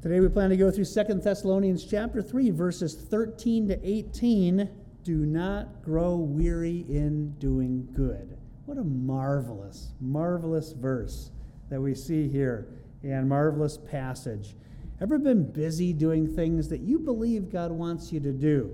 Today we plan to go through 2 Thessalonians chapter 3, verses 13 to 18. Do not grow weary in doing good. What a marvelous, marvelous verse that we see here, and marvelous passage. Ever been busy doing things that you believe God wants you to do,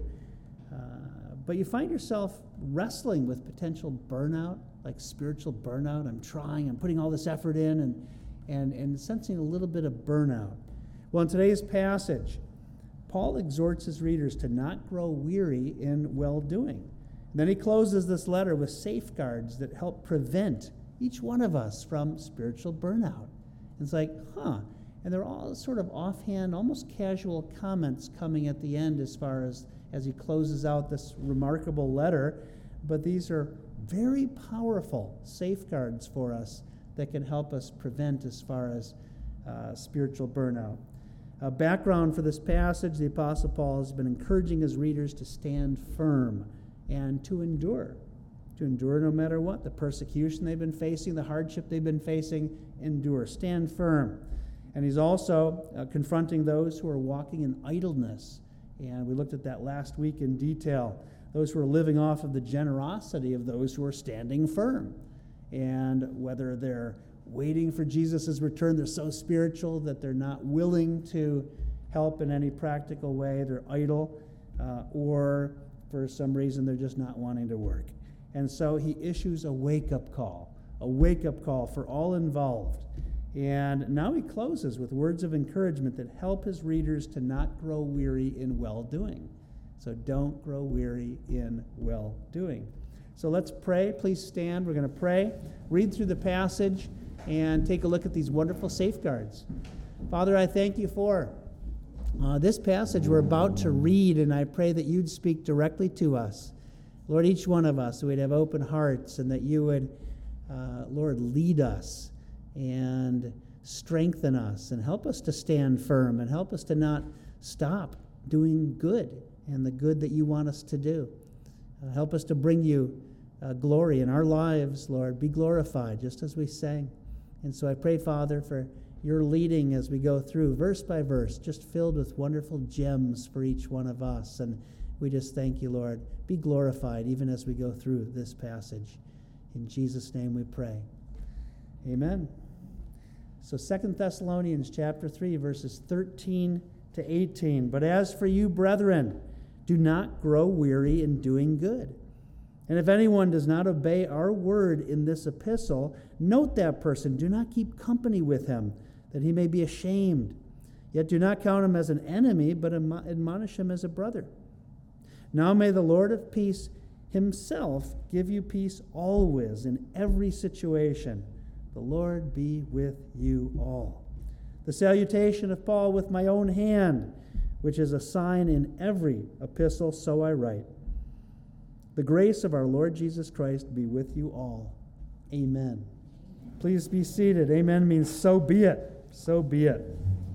but you find yourself wrestling with potential burnout, like spiritual burnout? I'm putting all this effort in, and sensing a little bit of burnout. Well, in today's passage, Paul exhorts his readers to not grow weary in well-doing. Then he closes this letter with safeguards that help prevent each one of us from spiritual burnout. It's like, and they're all sort of offhand, almost casual comments coming at the end as he closes out this remarkable letter. But these are very powerful safeguards for us that can help us prevent as far as spiritual burnout. Background for this passage, the Apostle Paul has been encouraging his readers to stand firm and to endure no matter what. The persecution they've been facing, the hardship they've been facing, endure, stand firm. And he's also confronting those who are walking in idleness. And we looked at that last week in detail. Those who are living off of the generosity of those who are standing firm. And whether they're waiting for Jesus' return, they're so spiritual that they're not willing to help in any practical way, they're idle, or for some reason they're just not wanting to work. And so he issues a wake-up call for all involved. And now he closes with words of encouragement that help his readers to not grow weary in well-doing. So don't grow weary in well-doing. So let's pray. Please stand. We're going to pray, read through the passage, and take a look at these wonderful safeguards. Father, I thank you for this passage we're about to read, and I pray that you'd speak directly to us. Lord, each one of us, we'd have open hearts, and that you would, Lord, lead us and strengthen us and help us to stand firm and help us to not stop doing good and the good that you want us to do. Help us to bring you glory in our lives, Lord. Be glorified, just as we sang. And so I pray, Father, for your leading as we go through verse by verse, just filled with wonderful gems for each one of us. And we just thank you, Lord. Be glorified even as we go through this passage. In Jesus' name we pray. Amen. So 2 Thessalonians chapter 3, verses 13 to 18. But as for you, brethren, do not grow weary in doing good. And if anyone does not obey our word in this epistle, note that person. Do not keep company with him, that he may be ashamed. Yet do not count him as an enemy, but admonish him as a brother. Now may the Lord of peace himself give you peace always in every situation. The Lord be with you all. The salutation of Paul with my own hand, which is a sign in every epistle, so I write. The grace of our Lord Jesus Christ be with you all. Amen. Please be seated. Amen means so be it. So be it.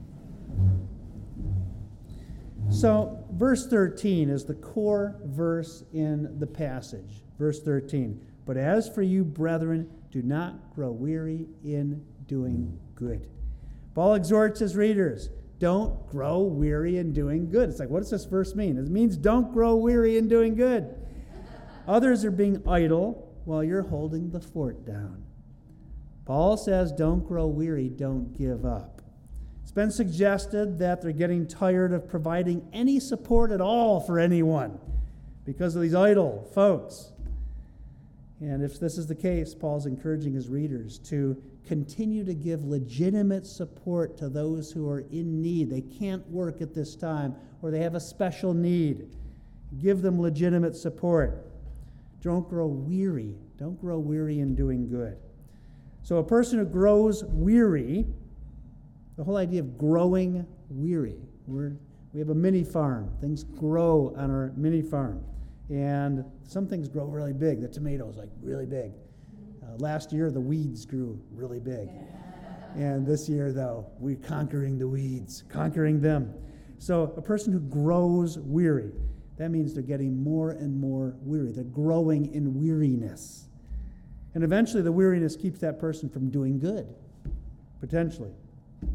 So, verse 13 is the core verse in the passage. Verse 13. But as for you, brethren, do not grow weary in doing good. Paul exhorts his readers, don't grow weary in doing good. It's like, what does this verse mean? It means don't grow weary in doing good. Others are being idle while you're holding the fort down. Paul says, don't grow weary, don't give up. It's been suggested that they're getting tired of providing any support at all for anyone because of these idle folks. And if this is the case, Paul's encouraging his readers to continue to give legitimate support to those who are in need. They can't work at this time, or they have a special need. Give them legitimate support. Don't grow weary. Don't grow weary in doing good. So a person who grows weary, the whole idea of growing weary. We have a mini farm. Things grow on our mini farm. And some things grow really big. The tomatoes, like really big. Last year, the weeds grew really big. And this year, though, we're conquering the weeds, conquering them. So a person who grows weary, that means they're getting more and more weary. They're growing in weariness. And eventually, the weariness keeps that person from doing good, potentially.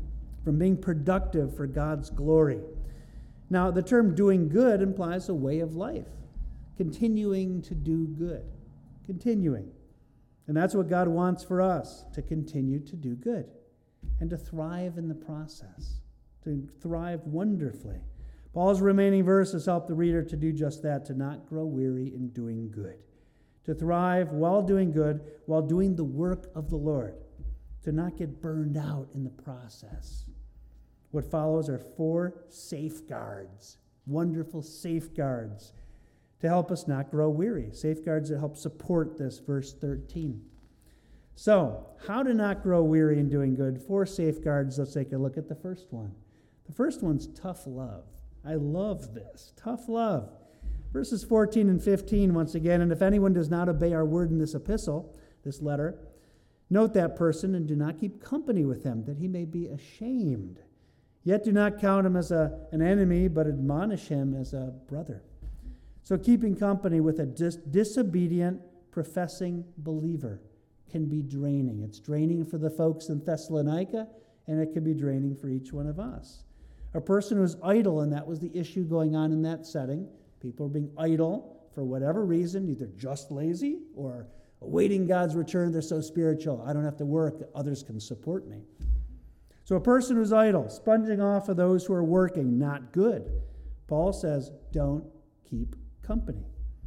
from being productive for God's glory. Now, the term doing good implies a way of life, continuing to do good, continuing. And that's what God wants for us, to continue to do good and to thrive in the process, to thrive wonderfully. Paul's remaining verses help the reader to do just that, to not grow weary in doing good, to thrive while doing good, while doing the work of the Lord, to not get burned out in the process. What follows are 4 safeguards, wonderful safeguards, to help us not grow weary, safeguards that help support this, verse 13. So, how to not grow weary in doing good? 4 safeguards. Let's take a look at the first one. The first one's tough love. I love this. Tough love. Verses 14 and 15, once again, and if anyone does not obey our word in this epistle, this letter, note that person and do not keep company with him, that he may be ashamed. Yet do not count him as an enemy, but admonish him as a brother. So keeping company with a disobedient, professing believer can be draining. It's draining for the folks in Thessalonica, and it can be draining for each one of us. A person who's idle, and that was the issue going on in that setting. People are being idle for whatever reason, either just lazy or awaiting God's return. They're so spiritual. I don't have to work. Others can support me. So a person who's idle, sponging off of those who are working, not good. Paul says, don't keep company.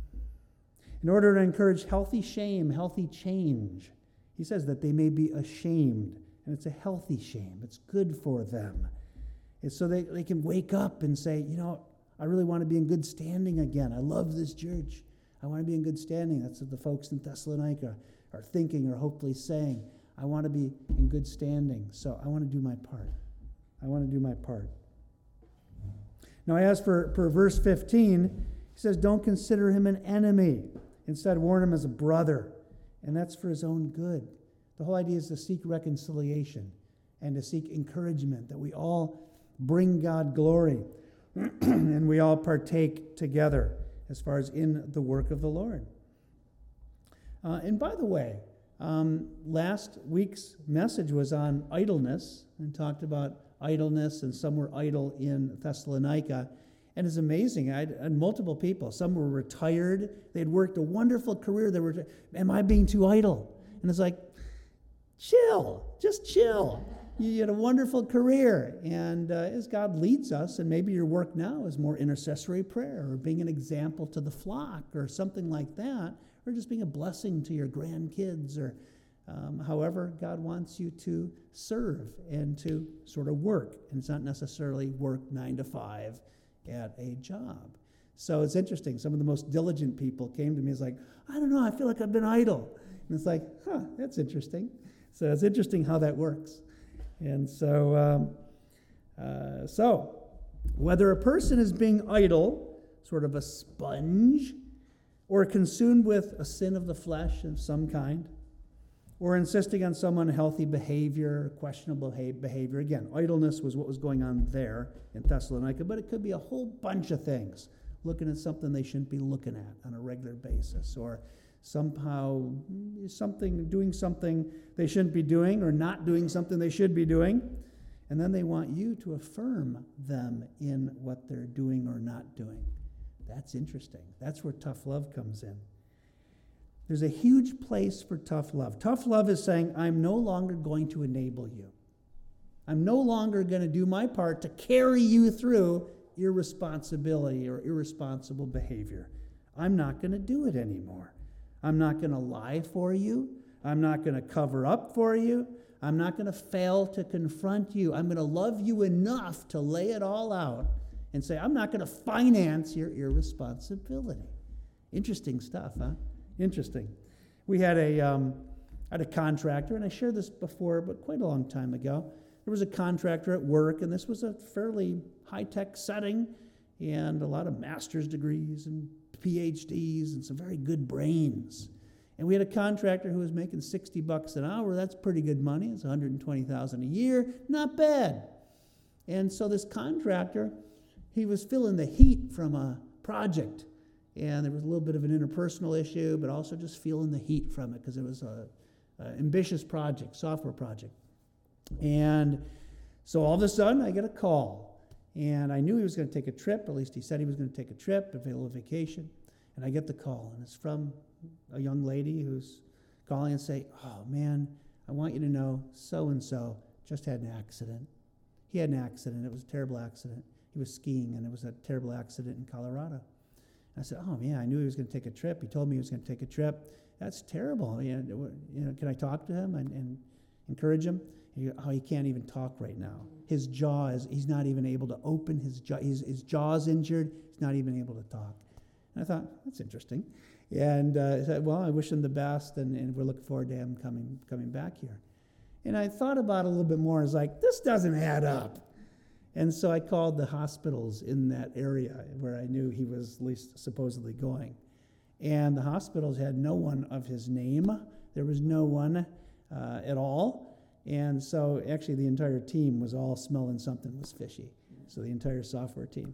In order to encourage healthy shame, healthy change, he says that they may be ashamed. And it's a healthy shame. It's good for them. It's so they can wake up and say, I really want to be in good standing again. I love this church. I want to be in good standing. That's what the folks in Thessalonica are thinking or hopefully saying. I want to be in good standing, so I want to do my part. I want to do my part. Now, as for verse 15, he says, don't consider him an enemy. Instead, warn him as a brother, and that's for his own good. The whole idea is to seek reconciliation and to seek encouragement, that we all bring God glory and we all partake together as far as in the work of the Lord. And by the way, last week's message was on idleness and talked about idleness, and some were idle in Thessalonica. And it's amazing. I had multiple people. Some were retired. They had worked a wonderful career. They were, am I being too idle? And it's like, chill, just chill. You had a wonderful career. And as God leads us, and maybe your work now is more intercessory prayer or being an example to the flock or something like that, or just being a blessing to your grandkids, or however God wants you to serve and to sort of work. And it's not necessarily work 9 to 5 at a job. So it's interesting. Some of the most diligent people came to me as like, I don't know, I feel like I've been idle. And it's like, that's interesting. So it's interesting how that works. And so whether a person is being idle, sort of a sponge, or consumed with a sin of the flesh of some kind, or insisting on some unhealthy behavior, questionable behavior. Again, idleness was what was going on there in Thessalonica, but it could be a whole bunch of things. Looking at something they shouldn't be looking at on a regular basis, or somehow doing something they shouldn't be doing, or not doing something they should be doing. And then they want you to affirm them in what they're doing or not doing. That's interesting. That's where tough love comes in. There's a huge place for tough love. Tough love is saying, I'm no longer going to enable you. I'm no longer going to do my part to carry you through irresponsibility or irresponsible behavior. I'm not going to do it anymore. I'm not going to lie for you. I'm not going to cover up for you. I'm not going to fail to confront you. I'm going to love you enough to lay it all out and say, I'm not going to finance your irresponsibility. Interesting stuff, huh? Interesting. We had a contractor, and I shared this before, but quite a long time ago. There was a contractor at work, and this was a fairly high-tech setting, and a lot of master's degrees and PhDs and some very good brains. And we had a contractor who was making $60 an hour. That's pretty good money. It's $120,000 a year. Not bad. And so this contractor, he was feeling the heat from a project. And there was a little bit of an interpersonal issue, but also just feeling the heat from it because it was an ambitious project, software project. And So all of a sudden, I get a call. And I knew he was going to take a trip. At least he said he was going to take a trip, a little vacation. And I get the call. And it's from a young lady who's calling and say, oh, man, I want you to know so-and-so just had an accident. He had an accident. It was a terrible accident. He was skiing, and it was a terrible accident in Colorado. And I said, oh, man, I knew he was going to take a trip. He told me he was going to take a trip. That's terrible. Can I talk to him and encourage him? He can't even talk right now. His jaw he's not even able to open his jaw. His jaw's injured. He's not even able to talk. And I thought, that's interesting. And I said, well, I wish him the best, and we're looking forward to him coming back here. And I thought about it a little bit more. I was like, this doesn't add up. And so I called the hospitals in that area where I knew he was at least supposedly going. And the hospitals had no one of his name. There was no one at all. And so actually the entire team was all smelling something was fishy. So the entire software team.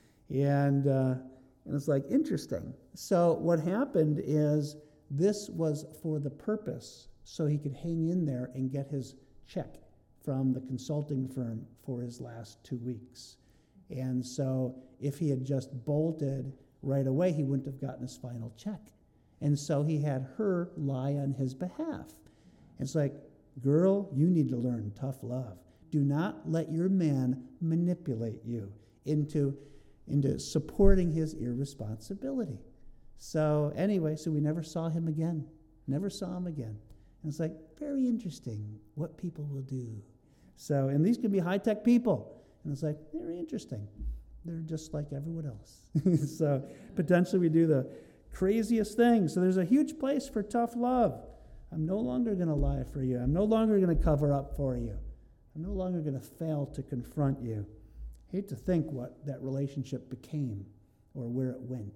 And it's like, interesting. So what happened is this was for the purpose so he could hang in there and get his check from the consulting firm for his last 2 weeks. And so if he had just bolted right away, he wouldn't have gotten his final check. And so he had her lie on his behalf. It's like, girl, you need to learn tough love. Do not let your man manipulate you into supporting his irresponsibility. So anyway, so we never saw him again. Never saw him again. And it's like, very interesting what people will do. So, and these can be high-tech people. And it's like, very interesting. They're just like everyone else. So potentially we do the craziest things. So there's a huge place for tough love. I'm no longer going to lie for you. I'm no longer going to cover up for you. I'm no longer going to fail to confront you. I hate to think what that relationship became or where it went.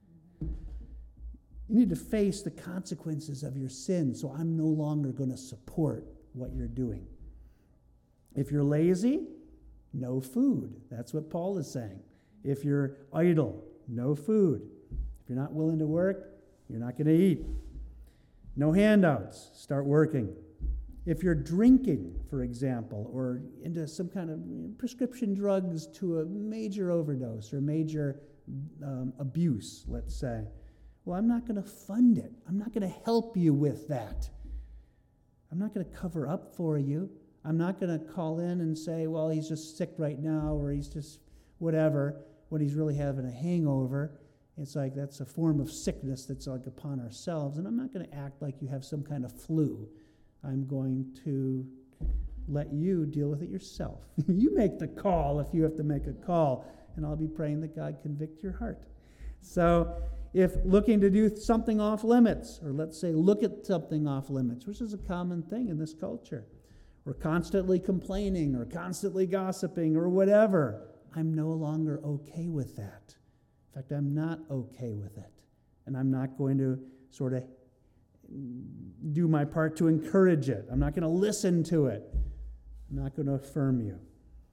You need to face the consequences of your sin, so I'm no longer going to support what you're doing. If you're lazy, no food. That's what Paul is saying. If you're idle, no food. If you're not willing to work, you're not going to eat. No handouts. Start working. If you're drinking, for example, or into some kind of prescription drugs to a major overdose or major abuse, let's say, well, I'm not going to fund it. I'm not going to help you with that. I'm not going to cover up for you. I'm not going to call in and say, well, he's just sick right now, or he's just whatever, when he's really having a hangover. It's like that's a form of sickness that's like upon ourselves. And I'm not going to act like you have some kind of flu. I'm going to let you deal with it yourself. You make the call if you have to make a call, and I'll be praying that God convict your heart. So if looking to do something off limits, or let's say look at something off limits, which is a common thing in this culture, or constantly complaining or constantly gossiping or whatever, I'm no longer okay with that. In fact, I'm not okay with it. And I'm not going to sort of do my part to encourage it. I'm not going to listen to it. I'm not going to affirm you.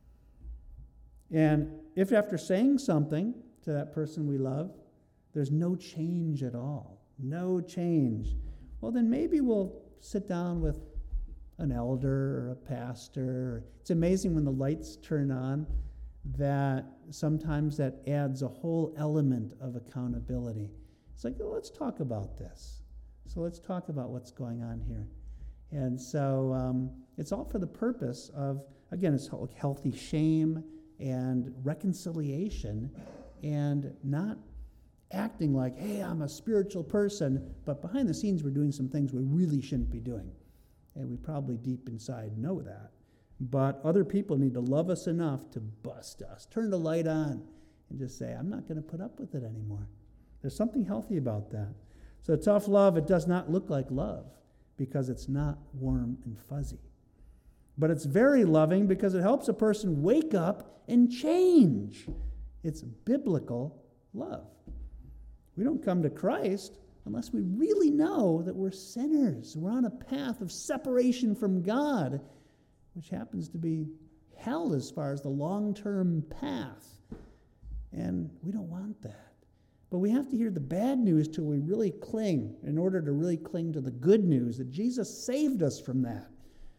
And if after saying something to that person we love, there's no change at all, no change, well, then maybe we'll sit down with an elder or a pastor. It's amazing when the lights turn on that sometimes that adds a whole element of accountability. It's like, well, let's talk about this. So let's talk about what's going on here. And so it's all for the purpose of, again, it's healthy shame and reconciliation and not acting like, hey, I'm a spiritual person, but behind the scenes we're doing some things we really shouldn't be doing. And we probably deep inside know that. But other people need to love us enough to bust us, turn the light on, and just say, I'm not going to put up with it anymore. There's something healthy about that. So tough love, it does not look like love because it's not warm and fuzzy. But it's very loving because it helps a person wake up and change. It's biblical love. We don't come to Christ unless we really know that we're sinners. We're on a path of separation from God, which happens to be hell as far as the long-term path. And we don't want that. But we have to hear the bad news till we really cling, in order to really cling to the good news that Jesus saved us from that.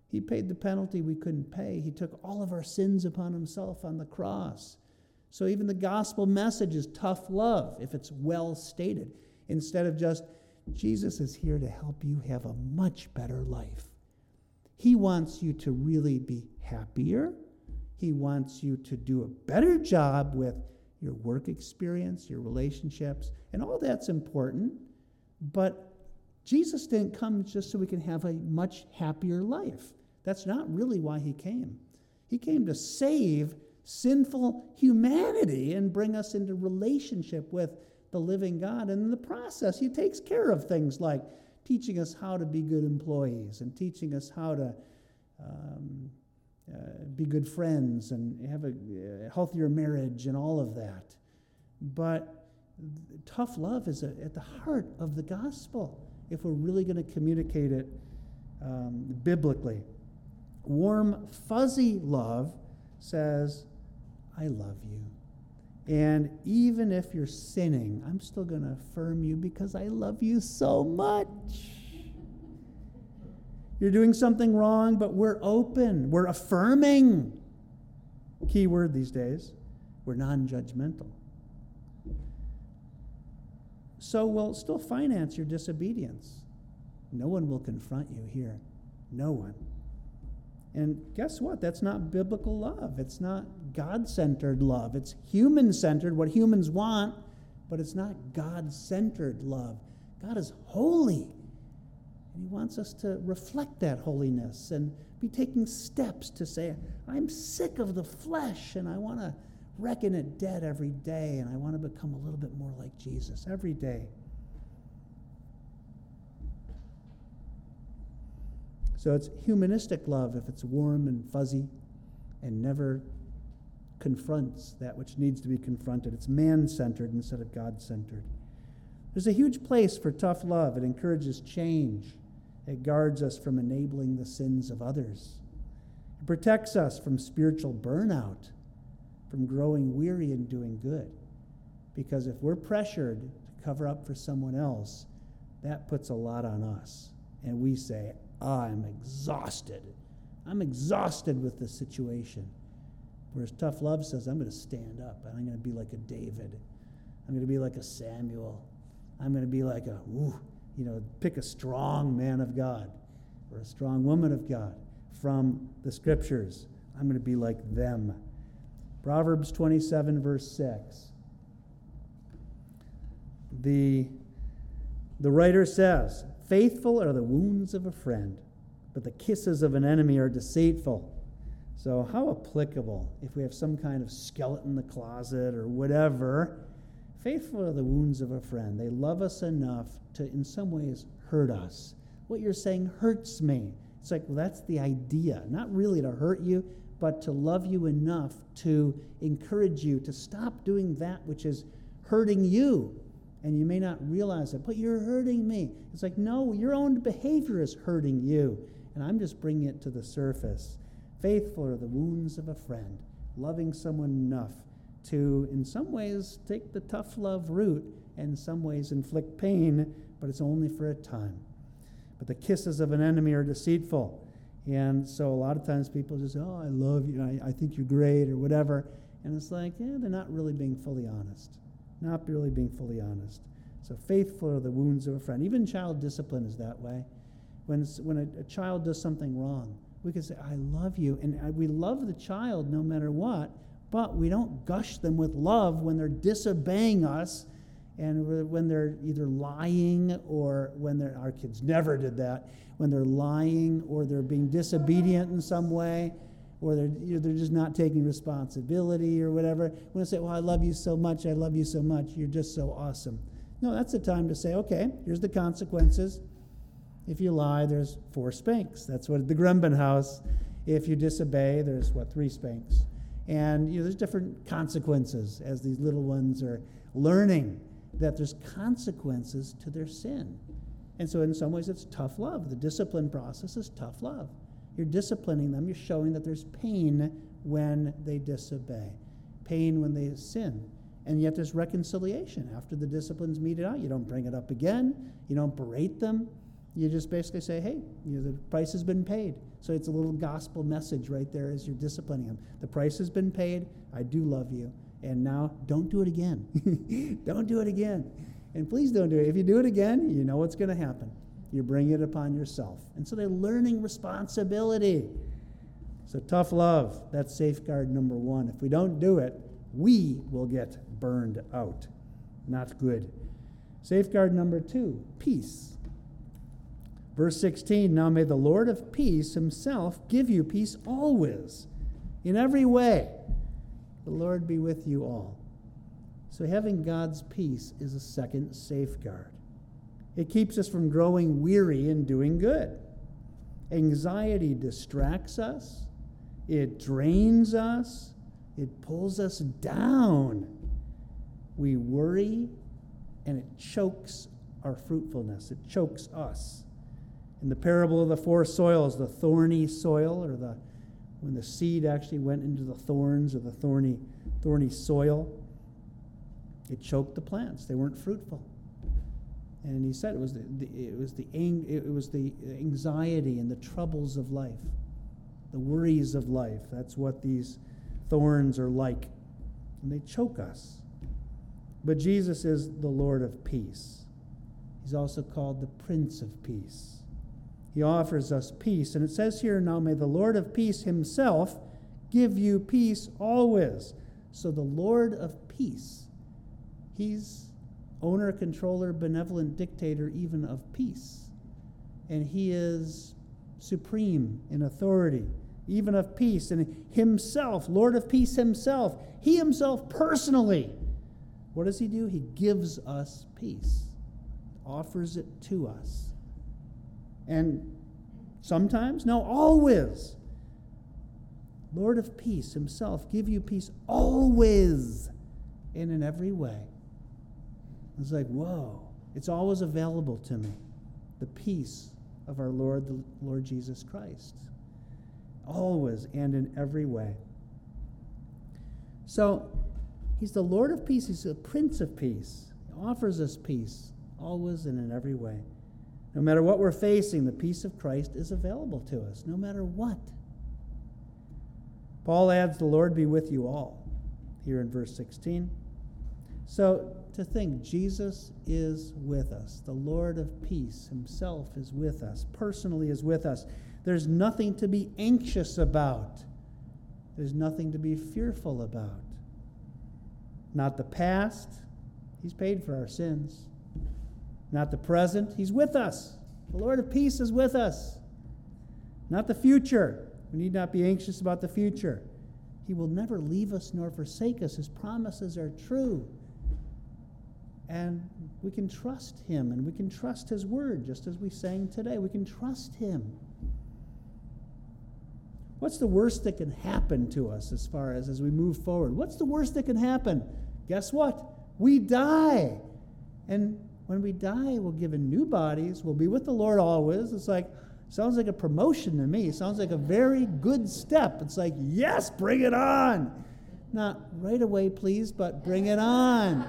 He paid the penalty we couldn't pay. He took all of our sins upon himself on the cross. So even the gospel message is tough love if it's well stated, instead of just, Jesus is here to help you have a much better life. He wants you to really be happier. He wants you to do a better job with your work experience, your relationships, and all that's important. But Jesus didn't come just so we can have a much happier life. That's not really why he came. He came to save sinful humanity and bring us into relationship with the living God. And in the process, he takes care of things like teaching us how to be good employees and teaching us how to be good friends and have a healthier marriage and all of that. But tough love is at the heart of the gospel if we're really going to communicate it biblically. Warm, fuzzy love says, I love you. And even if you're sinning, I'm still going to affirm you because I love you so much. You're doing something wrong, but we're open. We're affirming. Key word these days. We're non-judgmental. So we'll still finance your disobedience. No one will confront you here. No one. And guess what? That's not biblical love. It's not God-centered love. It's human-centered, what humans want, but it's not God-centered love. God is holy. And he wants us to reflect that holiness and be taking steps to say, I'm sick of the flesh and I want to reckon it dead every day and I want to become a little bit more like Jesus every day. So it's humanistic love if it's warm and fuzzy and never confronts that which needs to be confronted. It's man-centered instead of God-centered. There's a huge place for tough love. It encourages change. It guards us from enabling the sins of others. It protects us from spiritual burnout, from growing weary and doing good. Because if we're pressured to cover up for someone else, that puts a lot on us. And we say, I'm exhausted. I'm exhausted with this situation. Whereas tough love says, I'm going to stand up and I'm going to be like a David. I'm going to be like a Samuel. I'm going to be like a, pick a strong man of God or a strong woman of God from the scriptures. I'm going to be like them. Proverbs 27, verse 6. The writer says, faithful are the wounds of a friend, but the kisses of an enemy are deceitful. So how applicable if we have some kind of skeleton in the closet or whatever. Faithful are the wounds of a friend. They love us enough to, in some ways, hurt us. What you're saying hurts me. It's like, well, that's the idea. Not really to hurt you, but to love you enough to encourage you to stop doing that which is hurting you. And you may not realize it, but you're hurting me. It's like, no, your own behavior is hurting you. And I'm just bringing it to the surface. Faithful are the wounds of a friend, loving someone enough to, in some ways, take the tough love route, and in some ways inflict pain, but it's only for a time. But the kisses of an enemy are deceitful. And so a lot of times people just say, oh, I love you, I think you're great, or whatever. And it's like, they're not really being fully honest. Not really being fully honest. So faithful are the wounds of a friend. Even child discipline is that way. When a child does something wrong, we can say, I love you. And we love the child no matter what, but we don't gush them with love when they're disobeying us and when they're either lying or when our kids never did that, when they're lying or they're being disobedient in some way, or they're just not taking responsibility or whatever. When I say, well, I love you so much, you're just so awesome. No, that's the time to say, okay, here's the consequences. If you lie, there's 4 spanks. That's what the Grumben house. If you disobey, there's 3 spanks. And there's different consequences as these little ones are learning that there's consequences to their sin. And so in some ways it's tough love. The discipline process is tough love. You're disciplining them. You're showing that there's pain when they disobey, pain when they sin. And yet there's reconciliation. After the discipline's meted out, you don't bring it up again. You don't berate them. You just basically say, hey, the price has been paid. So it's a little gospel message right there as you're disciplining them. The price has been paid. I do love you. And now don't do it again. Don't do it again. And please don't do it. If you do it again, you know what's going to happen. You're bringing it upon yourself. And so they're learning responsibility. So tough love, that's safeguard number one. If we don't do it, we will get burned out. Not good. Safeguard number two, peace. Verse 16, now may the Lord of peace himself give you peace always, in every way. The Lord be with you all. So having God's peace is a second safeguard. It keeps us from growing weary in doing good. Anxiety distracts us. It drains us. It pulls us down. We worry, and it chokes our fruitfulness. It chokes us. In the parable of the four soils, the thorny soil, or when the seed actually went into the thorns or the thorny soil, it choked the plants. They weren't fruitful. And he said it was the anxiety and the troubles of life, the worries of life. That's what these thorns are like, and they choke us. But Jesus is the Lord of peace. He's also called the Prince of Peace. He offers us peace. And it says here, now may the Lord of peace himself give you peace always. So the Lord of peace, he's owner, controller, benevolent dictator even of peace. And he is supreme in authority, even of peace. And himself, Lord of peace himself, he himself personally, what does he do? He gives us peace, offers it to us. And sometimes, no, always. Lord of peace himself, give you peace always and in every way. It's like, whoa, it's always available to me. The peace of our Lord, the Lord Jesus Christ. Always and in every way. So, he's the Lord of peace. He's the Prince of peace. He offers us peace always and in every way. No matter what we're facing, the peace of Christ is available to us, no matter what. Paul adds, the Lord be with you all, here in verse 16. So, to think, Jesus is with us. The Lord of peace himself is with us, personally is with us. There's nothing to be anxious about. There's nothing to be fearful about. Not the past. He's paid for our sins. Not the present. He's with us. The Lord of peace is with us. Not the future. We need not be anxious about the future. He will never leave us nor forsake us. His promises are true. And we can trust him, and we can trust his word, just as we sang today. We can trust him. What's the worst that can happen to us as we move forward? What's the worst that can happen? Guess what? We die. And when we die, we're given new bodies. We'll be with the Lord always. Sounds like a promotion to me. Sounds like a very good step. It's like, yes, bring it on. Not right away, please, but bring it on.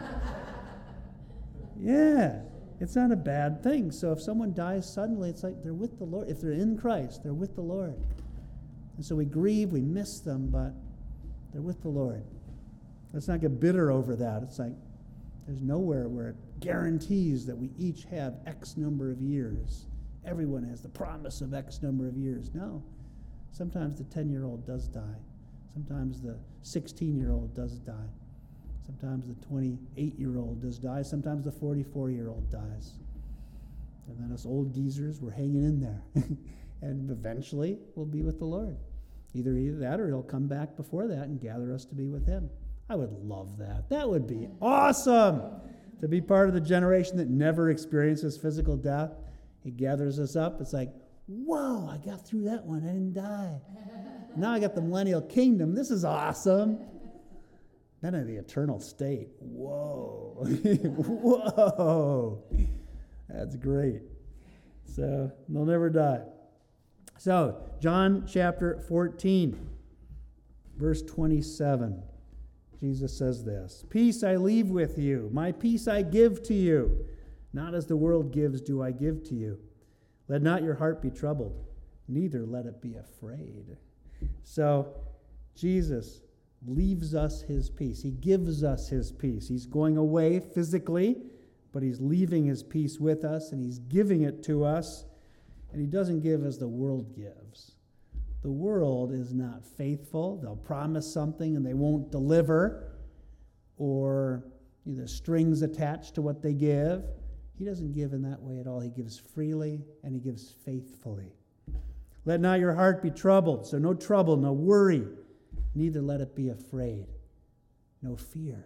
Yeah, it's not a bad thing. So if someone dies suddenly, it's like they're with the Lord. If they're in Christ, they're with the Lord. And so we grieve, we miss them, but they're with the Lord. Let's not get bitter over that. It's like there's nowhere where it guarantees that we each have X number of years. Everyone has the promise of X number of years. No. Sometimes the 10-year-old does die. Sometimes the 16-year-old does die. Sometimes the 28-year-old does die. Sometimes the 44-year-old dies. And then us old geezers, we're hanging in there. And eventually we'll be with the Lord. Either that or he'll come back before that and gather us to be with him. I would love that. That would be awesome to be part of the generation that never experiences physical death. He gathers us up. It's like, whoa, I got through that one. I didn't die. Now I got the millennial kingdom. This is awesome. Then in the eternal state. Whoa. Whoa. That's great. So they'll never die. So, John chapter 14, verse 27. Jesus says this, peace I leave with you. My peace I give to you. Not as the world gives do I give to you. Let not your heart be troubled, neither let it be afraid. So Jesus leaves us his peace. He gives us his peace. He's going away physically, but he's leaving his peace with us, and he's giving it to us. And he doesn't give as the world gives. The world is not faithful. They'll promise something and they won't deliver, or there's strings attached to what they give. He doesn't give in that way at all. He gives freely and he gives faithfully. Let not your heart be troubled. So no trouble, no worry. Neither let it be afraid. No fear.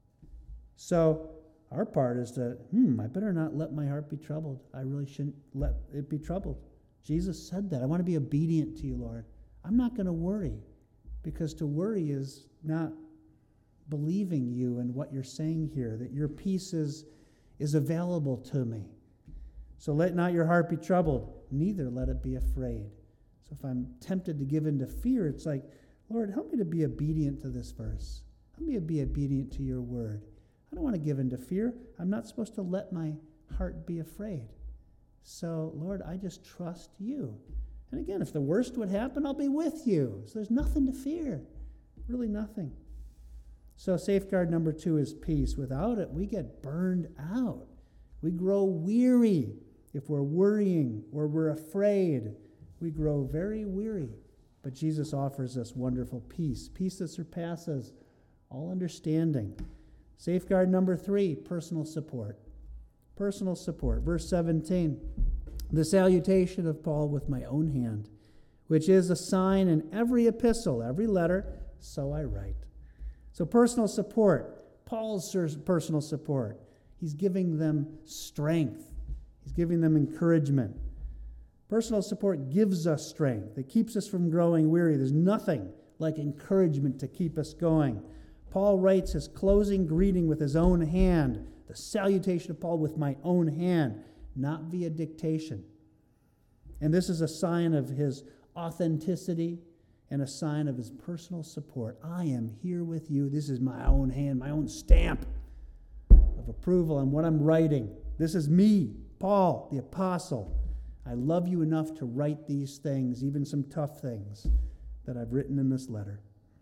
So our part is to, I better not let my heart be troubled. I really shouldn't let it be troubled. Jesus said that. I want to be obedient to you, Lord. I'm not going to worry, because to worry is not believing you and what you're saying here, that your peace is available to me. So let not your heart be troubled, neither let it be afraid. So if I'm tempted to give in to fear, it's like, Lord, help me to be obedient to this verse. Help me to be obedient to your word. I don't want to give in to fear. I'm not supposed to let my heart be afraid. So, Lord, I just trust you. And again, if the worst would happen, I'll be with you. So there's nothing to fear. Really nothing. So safeguard number 2 is peace. Without it, we get burned out. We grow weary. If we're worrying or we're afraid, we grow very weary. But Jesus offers us wonderful peace, peace that surpasses all understanding. Safeguard number 3, personal support. Personal support. Verse 17, the salutation of Paul with my own hand, which is a sign in every epistle, every letter, so I write. So personal support, Paul's personal support. He's giving them strength. He's giving them encouragement. Personal support gives us strength. It keeps us from growing weary. There's nothing like encouragement to keep us going. Paul writes his closing greeting with his own hand, the salutation of Paul with my own hand, not via dictation. And this is a sign of his authenticity and a sign of his personal support. I am here with you. This is my own hand, my own stamp of approval on what I'm writing. This is me, Paul, the apostle. I love you enough to write these things, even some tough things that I've written in this letter.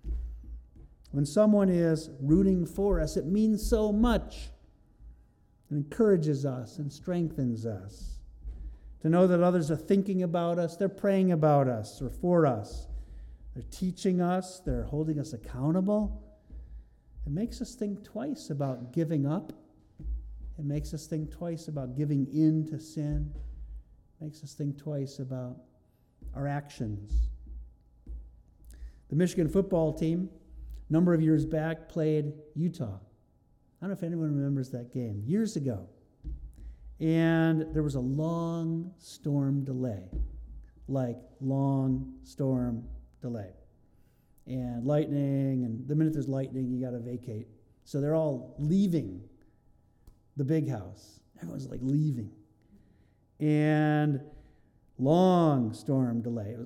When someone is rooting for us, it means so much. It encourages us and strengthens us. To know that others are thinking about us, they're praying about us or for us. They're teaching us, they're holding us accountable. It makes us think twice about giving up. It makes us think twice about giving in to sin. It makes us think twice about our actions. The Michigan football team, a number of years back, played Utah. I don't know if anyone remembers that game. Years ago. And there was a long storm delay. And lightning, and the minute there's lightning, you got to vacate. So they're all leaving the big house. Everyone's like leaving. And long storm delay. It was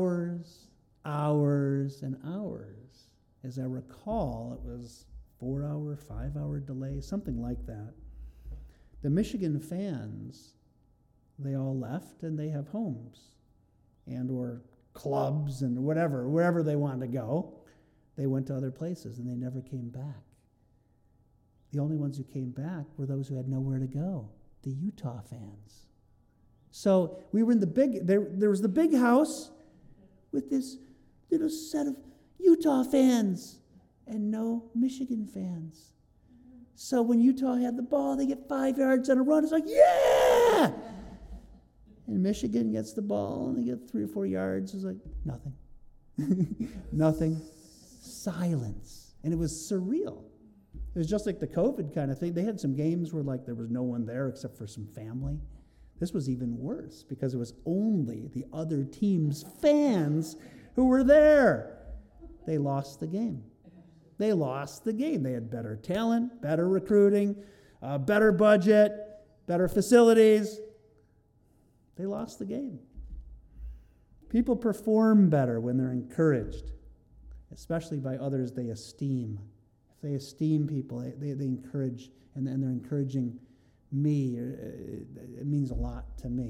hours and hours. As I recall, it was 4-hour, 5-hour delay, something like that. The Michigan fans, they all left and they have homes and or clubs and wherever they wanted to go. They went to other places and they never came back. The only ones who came back were those who had nowhere to go, the Utah fans. So we were in there was the big house with this little set of Utah fans and no Michigan fans. So when Utah had the ball, they get 5 yards on a run. It's like, yeah! And Michigan gets the ball, and they get 3 or 4 yards. It's like, nothing. Nothing. Silence. And it was surreal. It was just like the COVID kind of thing. They had some games where like there was no one there except for some family. This was even worse because it was only the other team's fans who were there. They lost the game. They lost the game. They had better talent, better recruiting, better budget, better facilities. They lost the game. People perform better when they're encouraged, especially by others they esteem. If they esteem people, they encourage, and they're encouraging me. It means a lot to me.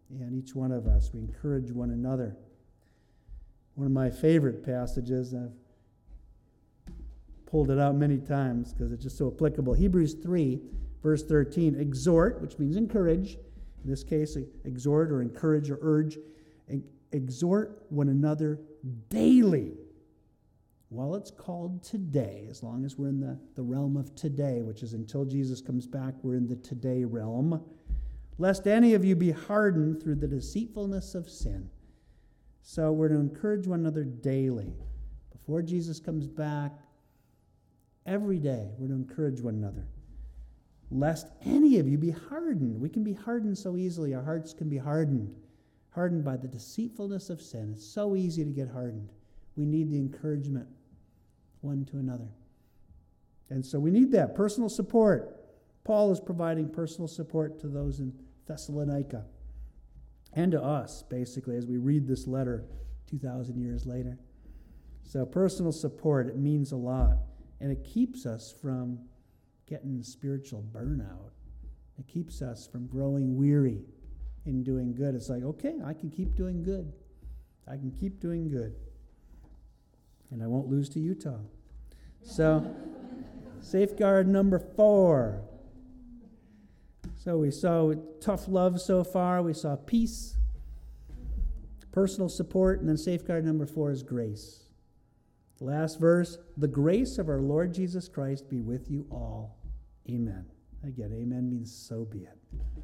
And each one of us, we encourage one another. One of my favorite passages, I've pulled it out many times because it's just so applicable. Hebrews 3, verse 13. Exhort, which means encourage. In this case, exhort or encourage or urge. Exhort one another daily. While it's called today, as long as we're in the realm of today, which is until Jesus comes back, we're in the today realm. Lest any of you be hardened through the deceitfulness of sin. So we're to encourage one another daily. Before Jesus comes back, every day we're to encourage one another. Lest any of you be hardened. We can be hardened so easily. Our hearts can be hardened. Hardened by the deceitfulness of sin. It's so easy to get hardened. We need the encouragement one to another. And so we need that personal support. Paul is providing personal support to those in Thessalonica and to us, basically, as we read this letter 2,000 years later. So personal support, it means a lot. And it keeps us from getting spiritual burnout. It keeps us from growing weary in doing good. It's like, okay, I can keep doing good. I can keep doing good. And I won't lose to Utah. So, safeguard number 4. So we saw tough love so far. We saw peace, personal support, and then safeguard number 4 is grace. The last verse, the grace of our Lord Jesus Christ be with you all. Amen. Again, amen means so be it.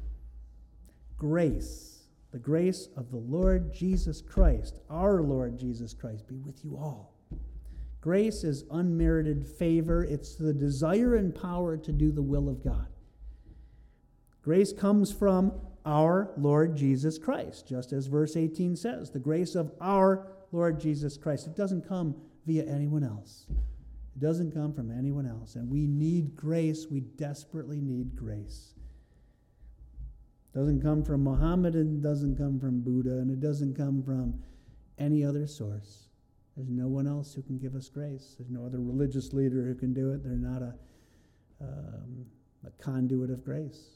Grace, the grace of the Lord Jesus Christ, our Lord Jesus Christ, be with you all. Grace is unmerited favor. It's the desire and power to do the will of God. Grace comes from our Lord Jesus Christ, just as verse 18 says, the grace of our Lord Jesus Christ. It doesn't come via anyone else. It doesn't come from anyone else. And we need grace. We desperately need grace. It doesn't come from Muhammad, and it doesn't come from Buddha, and it doesn't come from any other source. There's no one else who can give us grace. There's no other religious leader who can do it. They're not a conduit of grace.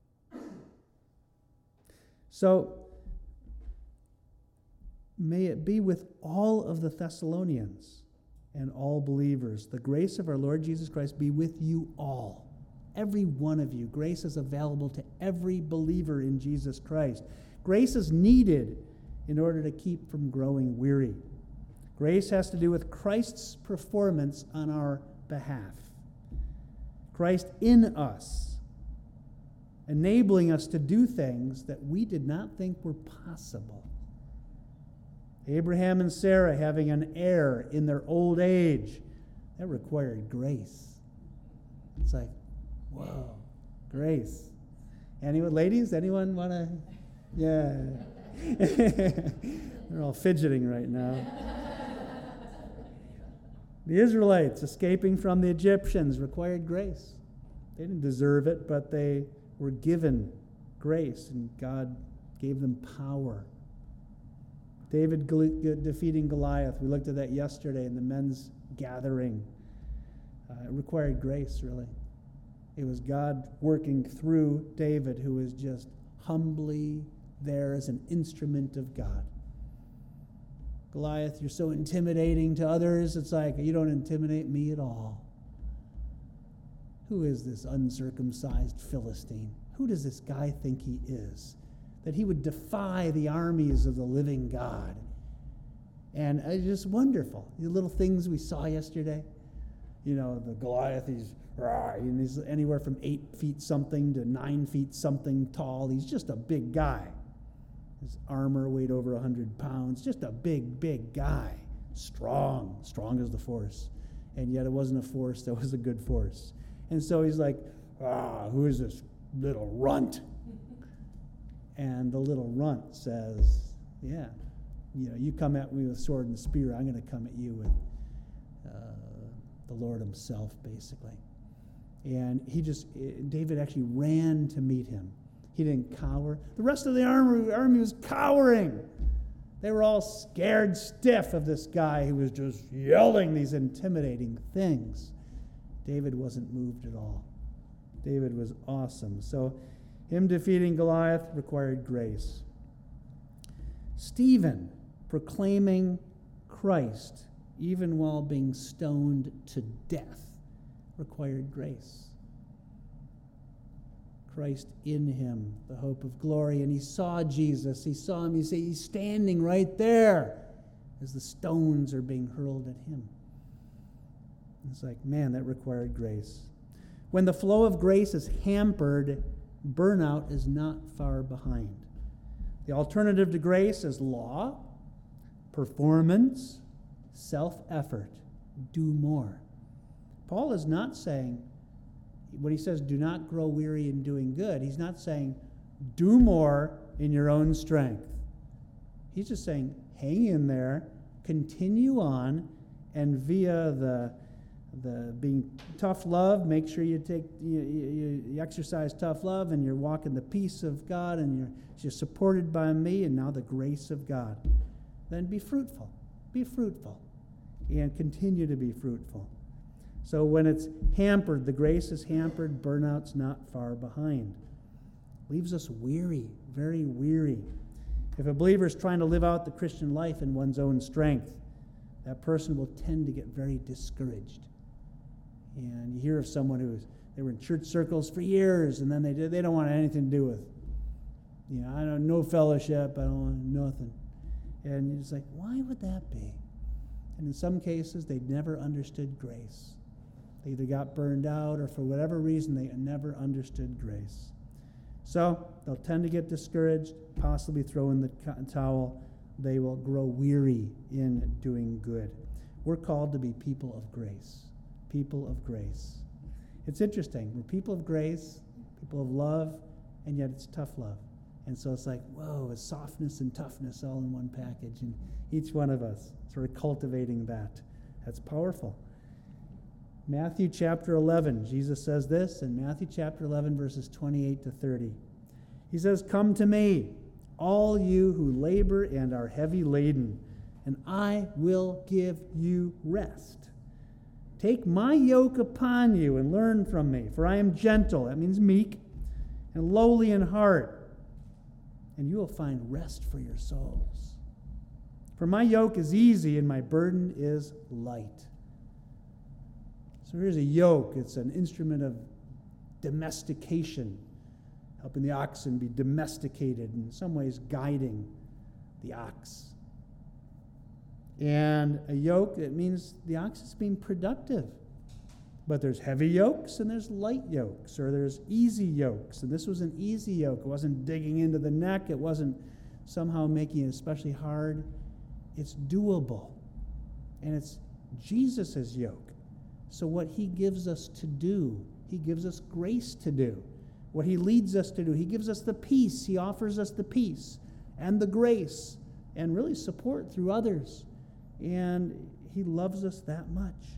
So, may it be with all of the Thessalonians and all believers. The grace of our Lord Jesus Christ be with you all. Every one of you. Grace is available to every believer in Jesus Christ. Grace is needed in order to keep from growing weary. Grace has to do with Christ's performance on our behalf. Christ in us, enabling us to do things that we did not think were possible. Abraham and Sarah having an heir in their old age, that required grace. It's like, whoa, grace. Anyone, ladies, anyone want to? Yeah. They're all fidgeting right now. The Israelites escaping from the Egyptians required grace. They didn't deserve it, but they were given grace, and God gave them power. David defeating Goliath, we looked at that yesterday in the men's gathering. It required grace, really. It was God working through David, who was just humbly there as an instrument of God. Goliath, you're so intimidating to others. It's like, you don't intimidate me at all. Who is this uncircumcised Philistine? Who does this guy think he is? That he would defy the armies of the living God. And it's just wonderful. The little things we saw yesterday. You know, the Goliath, he's anywhere from 8 feet something to 9 feet something tall. He's just a big guy. His armor weighed over 100 pounds. Just a big, big guy. Strong as the force. And yet it wasn't a force that was a good force. And so he's like, who is this little runt? And the little runt says, yeah, you come at me with sword and spear, I'm going to come at you with the Lord himself, basically. And David actually ran to meet him. He didn't cower. The rest of the army was cowering. They were all scared stiff of this guy who was just yelling these intimidating things. David wasn't moved at all. David was awesome. So him defeating Goliath required grace. Stephen, proclaiming Christ, even while being stoned to death, required grace. Christ in him, the hope of glory. And he saw Jesus. He saw him. He's standing right there as the stones are being hurled at him. It's like, man, that required grace. When the flow of grace is hampered, burnout is not far behind. The alternative to grace is law, performance, self-effort. Do more. Paul is not saying, when he says do not grow weary in doing good, he's not saying do more in your own strength. He's just saying hang in there, continue on, and via the being tough love, make sure you exercise tough love, and you're walking the peace of God, and you're supported by me, and now the grace of God. Then be fruitful. Be fruitful. And continue to be fruitful. So when it's hampered, the grace is hampered, burnout's not far behind. Leaves us weary, very weary. If a believer is trying to live out the Christian life in one's own strength, that person will tend to get very discouraged. And you hear of someone they were in church circles for years, and then they don't want anything to do with, I don't no fellowship, I don't want nothing. And you're just like, why would that be? And in some cases, they never understood grace. They either got burned out, or for whatever reason, they never understood grace. So they'll tend to get discouraged, possibly throw in the towel. They will grow weary in doing good. We're called to be people of grace. People of grace. It's interesting. We're people of grace, people of love, and yet it's tough love. And so it's like, whoa, it's softness and toughness all in one package. And each one of us sort of cultivating that. That's powerful. Matthew chapter 11, Jesus says this in Matthew chapter 11, verses 28 to 30. He says, "Come to me, all you who labor and are heavy laden, and I will give you rest. Take my yoke upon you and learn from me, for I am gentle," that means meek, "and lowly in heart, and you will find rest for your souls. For my yoke is easy and my burden is light." So here's a yoke. It's an instrument of domestication, helping the oxen be domesticated, in some ways guiding the ox. And a yoke, it means the ox is being productive. But there's heavy yokes and there's light yokes, or there's easy yokes. And this was an easy yoke. It wasn't digging into the neck. It wasn't somehow making it especially hard. It's doable. And it's Jesus' yoke. So what he gives us to do, he gives us grace to do. What he leads us to do, he gives us the peace. He offers us the peace and the grace and really support through others. And he loves us that much.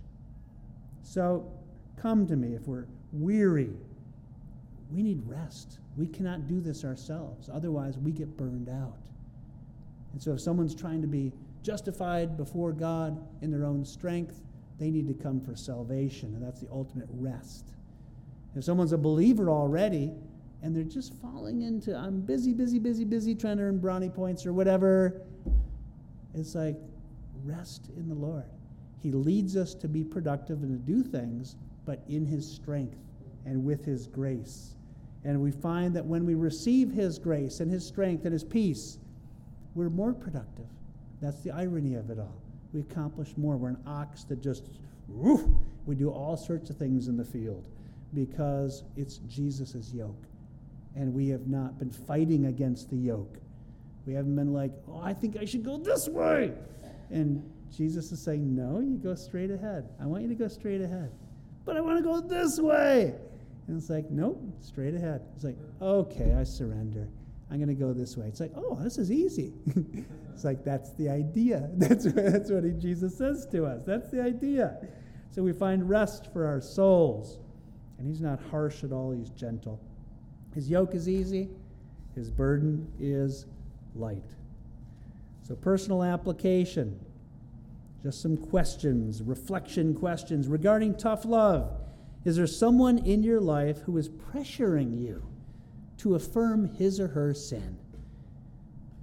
So come to me if we're weary. We need rest. We cannot do this ourselves. Otherwise, we get burned out. And so if someone's trying to be justified before God in their own strength, they need to come for salvation, and that's the ultimate rest. If someone's a believer already, and they're just falling into, I'm busy, trying to earn brownie points or whatever, it's like, rest in the Lord. He leads us to be productive and to do things, but in his strength and with his grace. And we find that when we receive his grace and his strength and his peace, we're more productive. That's the irony of it all. We accomplish more. We're an ox that just, we do all sorts of things in the field because it's Jesus' yoke. And we have not been fighting against the yoke. We haven't been like, I think I should go this way. And Jesus is saying, no, you go straight ahead. I want you to go straight ahead. But I want to go this way. And it's like, nope, straight ahead. It's like, okay, I surrender. I'm going to go this way. It's like, oh, this is easy. It's like, that's the idea. That's what Jesus says to us. That's the idea. So we find rest for our souls. And he's not harsh at all. He's gentle. His yoke is easy. His burden is light. So personal application. Just some questions, reflection questions regarding tough love. Is there someone in your life who is pressuring you to affirm his or her sin?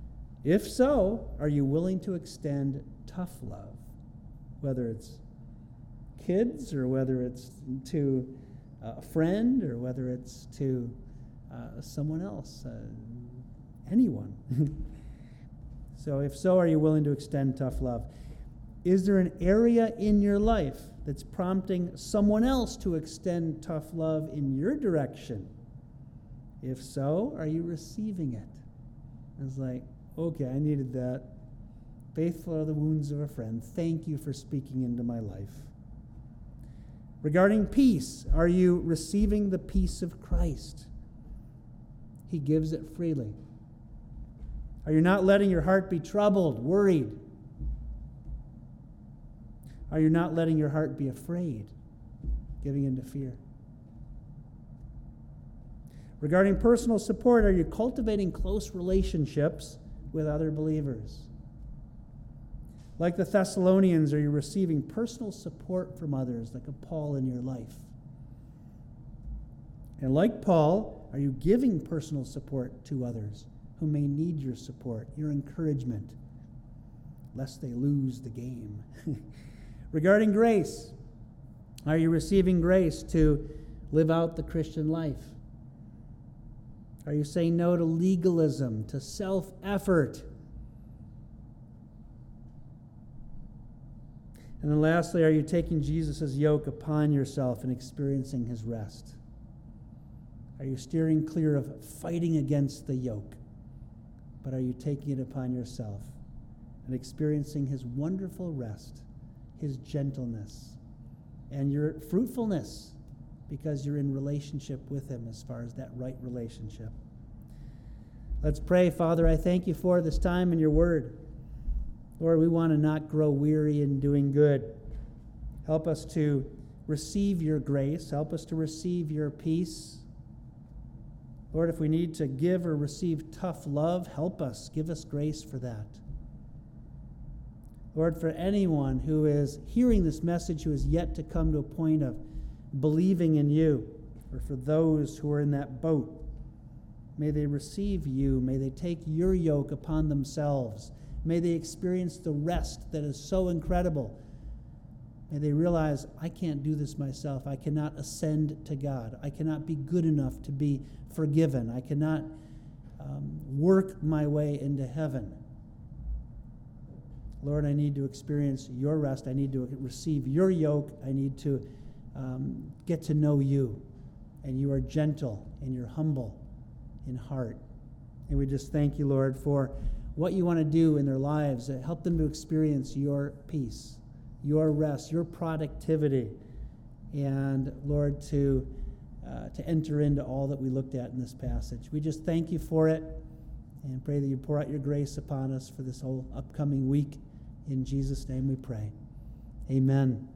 If so, are you willing to extend tough love? Whether it's kids, or whether it's to a friend, or whether it's to someone else, anyone. So if so, are you willing to extend tough love? Is there an area in your life that's prompting someone else to extend tough love in your direction? If so, are you receiving it? It's like, okay, I needed that. Faithful are the wounds of a friend. Thank you for speaking into my life. Regarding peace, are you receiving the peace of Christ? He gives it freely. Are you not letting your heart be troubled, worried? Are you not letting your heart be afraid, giving into fear? Regarding personal support, are you cultivating close relationships with other believers? Like the Thessalonians, are you receiving personal support from others, like a Paul in your life? And like Paul, are you giving personal support to others who may need your support, your encouragement, lest they lose the game? Regarding grace, are you receiving grace to live out the Christian life? Are you saying no to legalism, to self-effort? And then lastly, are you taking Jesus' yoke upon yourself and experiencing his rest? Are you steering clear of fighting against the yoke, but are you taking it upon yourself and experiencing his wonderful rest, his gentleness, and your fruitfulness, because you're in relationship with him as far as that right relationship? Let's pray. Father, I thank you for this time in your word. Lord, we want to not grow weary in doing good. Help us to receive your grace. Help us to receive your peace. Lord, if we need to give or receive tough love, help us. Give us grace for that. Lord, for anyone who is hearing this message who is yet to come to a point of believing in you, or for those who are in that boat, may they receive you. May they take your yoke upon themselves. May they experience the rest that is so incredible. May they realize, I can't do this myself. I cannot ascend to God. I cannot be good enough to be forgiven. I cannot work my way into heaven. Lord, I need to experience your rest. I need to receive your yoke. I need to get to know you. And you are gentle and you're humble in heart. And we just thank you, Lord, for what you want to do in their lives. Help them to experience your peace, your rest, your productivity. And Lord, to enter into all that we looked at in this passage. We just thank you for it and pray that you pour out your grace upon us for this whole upcoming week. In Jesus' name we pray. Amen.